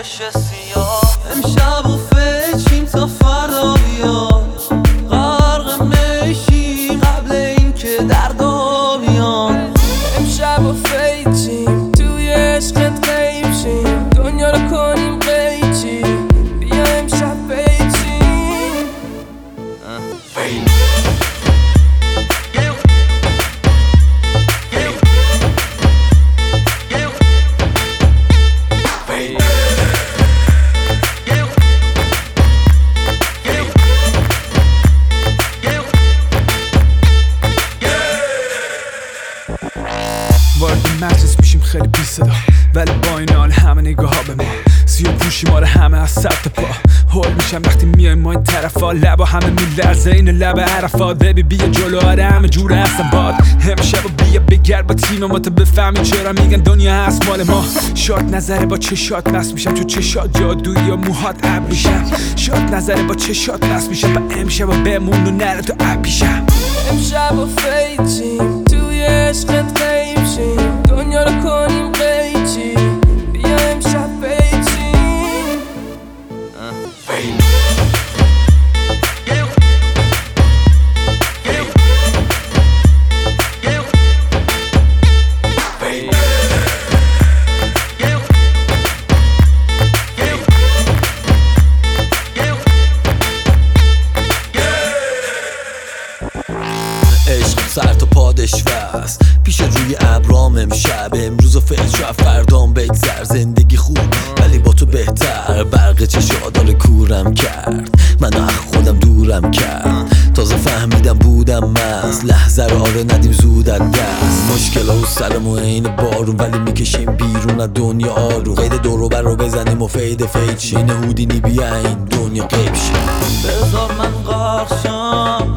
چش سیاه. امشب و فچیم تا فردا بیاد، غرق میشیم قبل این که دردا بیاد. امشب و فیچیم توی عشقت غیب شیم، دنیا رو کنیم قیچی، بیا امشب فیچیم. وارد مجلس میشیم خیلی بی صدا، ولی با این حال همه نگاه ها به ما سیاه پوشی ما رو همه از سر تا پا. هول میشم وقتی میایم ما این طرفا، لبا همه میلرزه این لب عرفات. ببی بیا جلو آره همه جور هستم باد. امشب و بیا بگرد با تیم ما تا بفهمی چرا میگن دنیا هست مال ما. شاد نظره با چشات مست میشم، تو چشات جادویی یا موهات عب میشم. شاد نظره با چشات مست میشم و امشب و بمون و نره تو عب میشم. امشب و فیچیم توی عشقت غیب شیم، دنیا رو کنیم قیچی، بیا امشب فیچیم. عشق سر تا پادشوست پیش روی ابرام امشب. امروز و فکر فردام بگذر، زندگی خوب ولی با تو بهتر. برق چشادار کورم کرد، منو از خودم دورم کرد. تازه فهمیدم بودم مست، لحظه رو آره ندیم زود از دست. مشکل و سرمو عین بارون ولی میکشیم بیرون از دنیا آروم. قید دوروبر رو بزنیم و فید فید شین هودینی بیا این دنیا غیب شه. بذار من غرق شم